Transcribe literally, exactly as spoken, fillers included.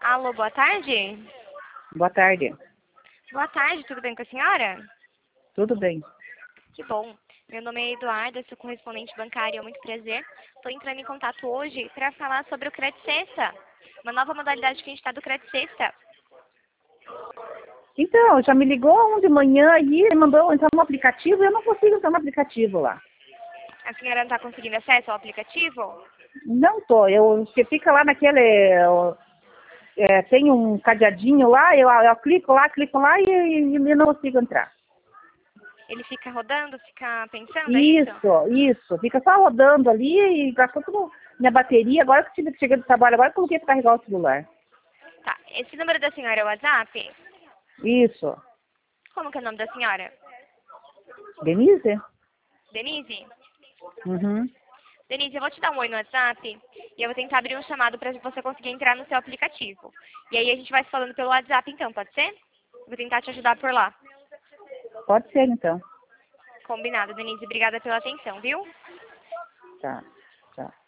Alô, boa tarde? Boa tarde. Boa tarde, tudo bem com a senhora? Tudo bem. Que bom. Meu nome é Eduarda, sou correspondente bancária, é muito prazer. Estou entrando em contato hoje para falar sobre o Crédito Sexta, uma nova modalidade que a gente está do Crédito Sexta. Então, já me ligou um de manhã aí, ele mandou entrar no aplicativo e eu não consigo entrar no aplicativo lá. A senhora não está conseguindo acesso ao aplicativo? Não tô. Eu, você fica lá naquele... É, tem um cadeadinho lá, eu, eu clico lá, clico lá e, e, e não consigo entrar. Ele fica rodando, fica pensando, é isso? Isso, isso. Fica só rodando ali e gastou tudo minha bateria. Agora que eu cheguei do trabalho, agora eu coloquei para carregar o celular. Tá, esse número da senhora é o WhatsApp? Isso. Como que é o nome da senhora? Denise? Denise? Uhum. Denise, eu vou te dar um oi no WhatsApp e eu vou tentar abrir um chamado para você conseguir entrar no seu aplicativo. E aí a gente vai se falando pelo WhatsApp então, pode ser? Vou tentar te ajudar por lá. Pode ser, então. Combinado, Denise. Obrigada pela atenção, viu? Tá, tá.